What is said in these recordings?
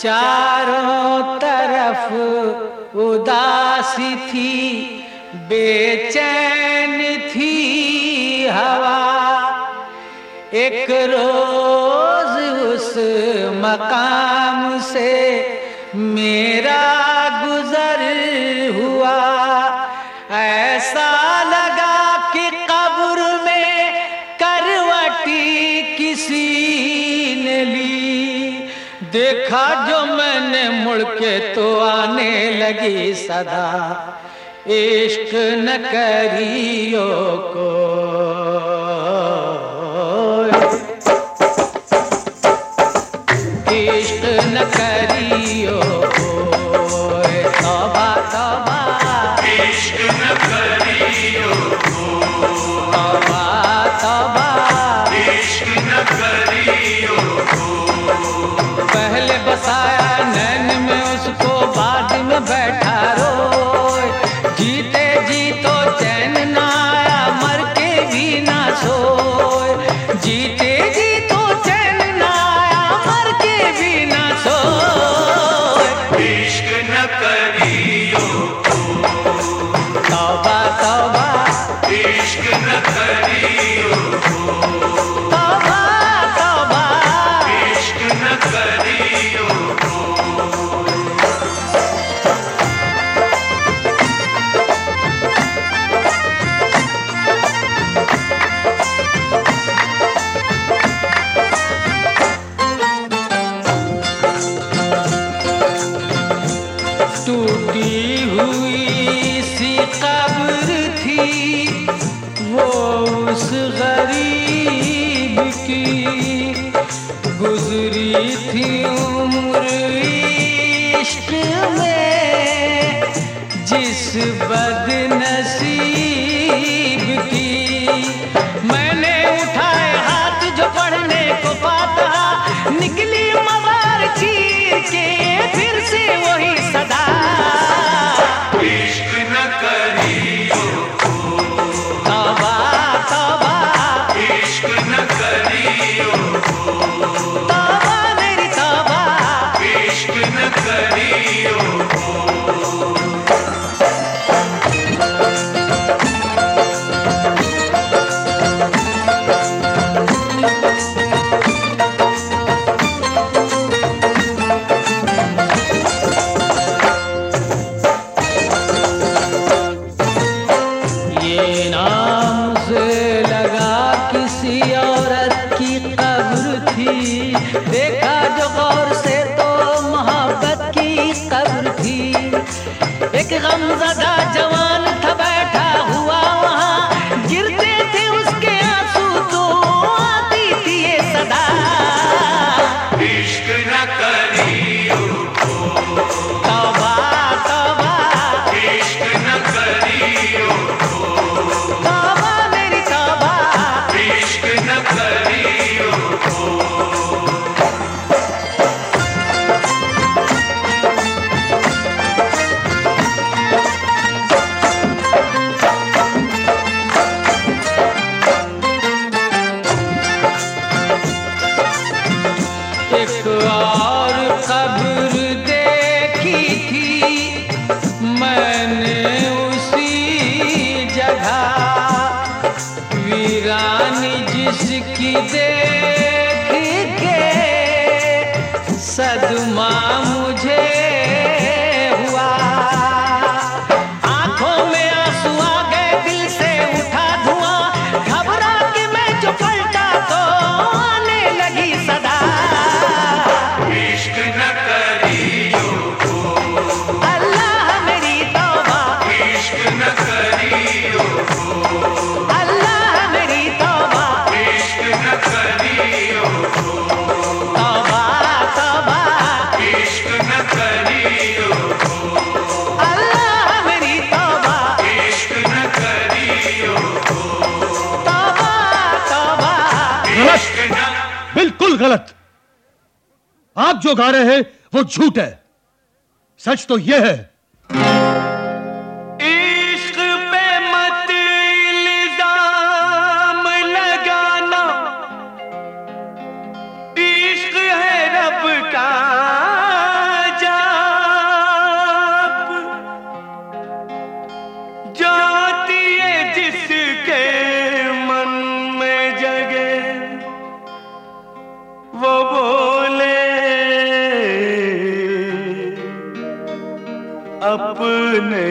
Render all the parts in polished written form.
चारों तरफ उदासी थी, बेचैन थी हवा। एक रोज उस मकाम से मेरा गुजर हुआ, ऐसा लगा कि कब्र में करवटी किसी ने ली। देखा जो मैंने मुड़ के तो आने लगी सदा, इश्क न करियो को। इश्क न करियो कोई, तौबा तौबा। इश्क न करियो कोई, तौबा तौबा। इश्क न करियो कोई। पहले बसाया नैन में उसको, बाद में बैठा रोए। जीते जी तो चैन ना आया, मर के भी ना सोए। जीते जी तो चैन ना आया, मर के भी ना सोए। इश्क न करियो कोई, तौबा तौबा। इश्क न करियो कोई, तौबा तौबा। इश्क न करियो कोई। टूटी हुई सी कब्र थी वो उस गरीब की, गुजरी थी उम्र इश्क में जिस बदनसीब की। मैंने उठाए हाथ जो पढ़ने को पाता, निकली मजार चीर के फिर से वही सदा। इश्क न करियो कोई, तौबा तौबा। इश्क न करियो कोई, तौबा मेरी तौबा। इश्क न करियो कोई। ये नाम से लगा किसी औरत की कब्र थी, देखा जो गौर से तो मोहब्बत की कब्र थी। एक गमज़दा जवान था बैठा हुआ वहाँ, गिरते थे उसके आंसू तो आती थी ये सदा। इश्क न करियो कोई, तौबा तौबा। इश्क न करियो कोई, तौबा मेरी तौबा। इश्क न करियो कोई। एक और कब्र देखी थी मैंने उसी जगह, वीरानी जिसकी देख के सदमा मुझे हुआ। आंखों में आंसू आ गए, दिल से उठा धुआं, घबरा के मैं जो पलटा तो आने लगी सदा। इश्क न करियो कोई, अल्लाह मेरी तौबा। इश्क न करियो कोई, अल्लाह मेरी तौबा। इश्क न करियो कोई, तौबा तौबा। इश्क न करियो कोई, अल्लाह मेरी तौबा। इश्क न करियो कोई। तौबा तौबा। इश्क न बिल्कुल गलत। आप जो गा रहे हैं वो झूठ है, सच तो यह है इश्क पे मत इल्जाम लगाना, इश्क है रब का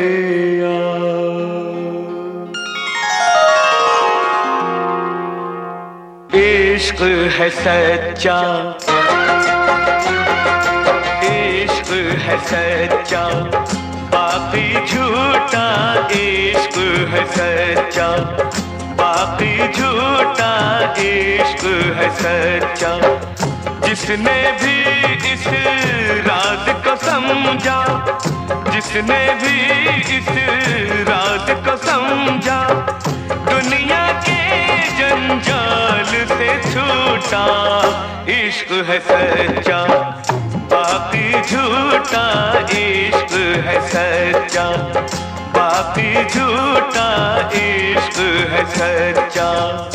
इश्क है सच्चा, इश्क है सच्चा, बाकी झूठा। इश्क है सच्चा, बाकी झूठा। इश्क है सच्चा। जिसने भी इस राज को समझा, जिसने भी इस राज को समझा, दुनिया के जंजाल से छूटा। इश्क है सच्चा, बाकी झूठा। इश्क है सच्चा, बाकी झूठा। इश्क है सच्चा।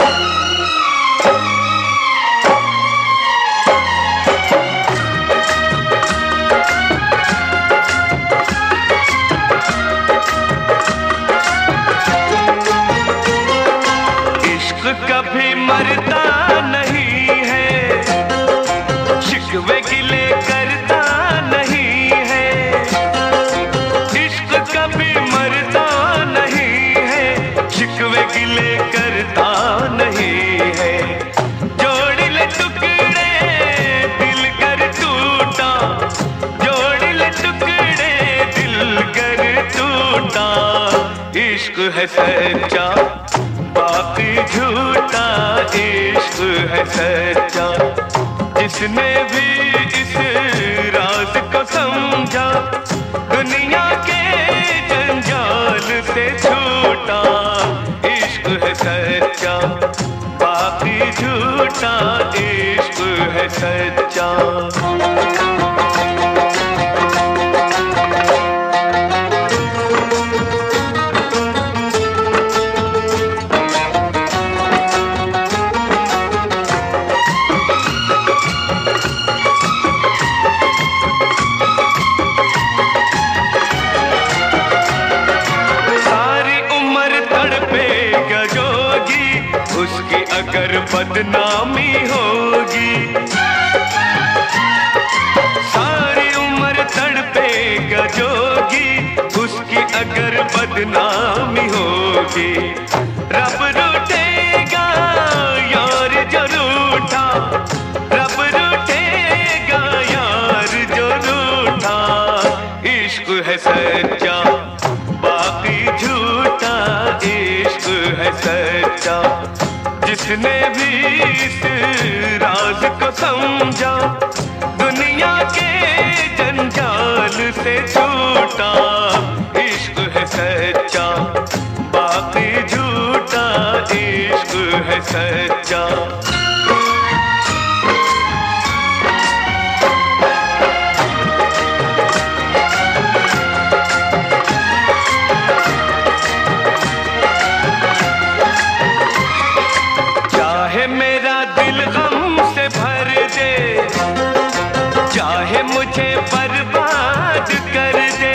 कभी मरता नहीं है, शिकवे गिले करता नहीं है। इश्क कभी मरता नहीं है, शिकवे गिले करता नहीं है। जोड़ ले टुकड़े दिल कर टूटा, जोड़ ले टुकड़े दिल कर टूटा। इश्क है सच्चा, बाकी झूठा। इश्क है सच्चा। जिसने भी इस राज को समझा, दुनिया के जंजाल से छूटा। इश्क है सच्चा, बाकी झूठा। इश्क है सच्चा। उसकी अगर बदनामी होगी, सारी उम्र तड़पेगा जोगी। उसकी अगर बदनामी होगी, रब रूठेगा यार जो रूठा। रब रूठेगा यार जो रूठा। इश्क है सच्चा, बाकी झूठा। इश्क है सच्चा। जिसने भी इस राज को समझा, दुनिया के जंजाल से छूटा। इश्क है सच्चा, बाकी झूठा। इश्क है सच्चा। चाहे मेरा दिल गम से भर दे, चाहे मुझे बर्बाद कर दे।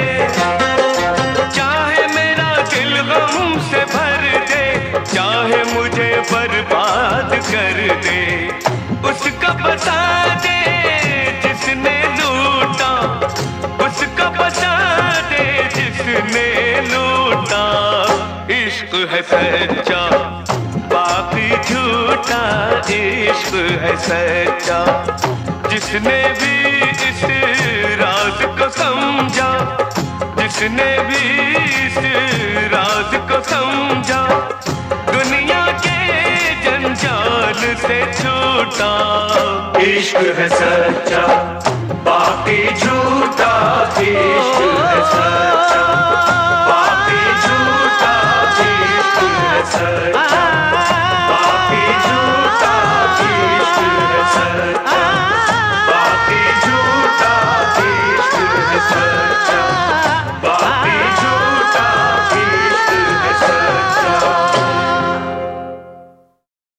चाहे मेरा दिल गम से भर दे, चाहे मुझे बर्बाद कर दे। उसका बता दे जिसने लूटा, उसका बता दे जिसने लूटा। इश्क है सच्चा, बाकी झूठा। इश्क है सच्चा। जिसने भी इस राज को समझा, जिसने भी इस राज को समझा, दुनिया के जंजाल से छूटा। इश्क है सच्चा, बाकी झूठा। इश्क है सच्चा।